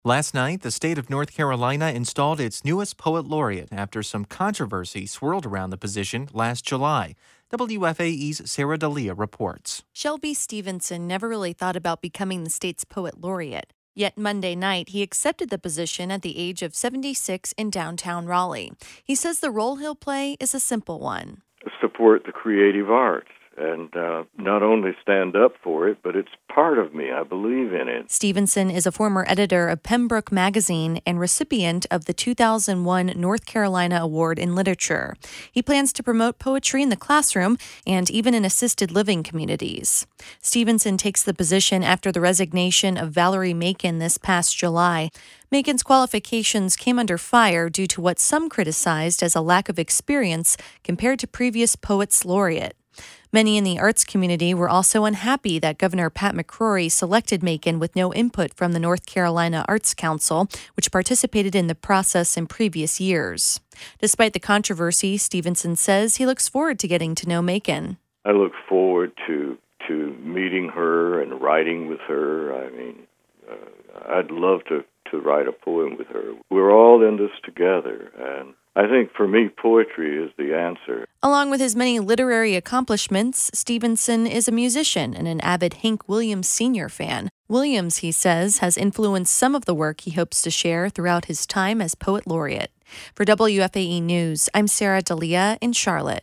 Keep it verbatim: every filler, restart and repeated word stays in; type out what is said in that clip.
Last night, the state of North Carolina installed its newest poet laureate after some controversy swirled around the position last July. W F A E's Sarah D'Elia reports. Shelby Stevenson never really thought about becoming the state's poet laureate. Yet Monday night, he accepted the position at the age of seventy-six in downtown Raleigh. He says the role he'll play is a simple one. Support the creative arts and uh, not only stand up for it, but it's part of me. I believe in it. Stevenson is a former editor of Pembroke Magazine and recipient of the two thousand one North Carolina Award in Literature. He plans to promote poetry in the classroom and even in assisted living communities. Stevenson takes the position after the resignation of Valerie Macon this past July. Macon's qualifications came under fire due to what some criticized as a lack of experience compared to previous poets laureate. Many in the arts community were also unhappy that Governor Pat McCrory selected Macon with no input from the North Carolina Arts Council, which participated in the process in previous years. Despite the controversy, Stevenson says he looks forward to getting to know Macon. I look forward to to meeting her and writing with her. I mean, uh, I'd love to, to write a poem with her. We're all in this together, and I think for me, poetry is the answer. Along with his many literary accomplishments, Stevenson is a musician and an avid Hank Williams Senior fan. Williams, he says, has influenced some of the work he hopes to share throughout his time as poet laureate. For W F A E News, I'm Sarah D'Elia in Charlotte.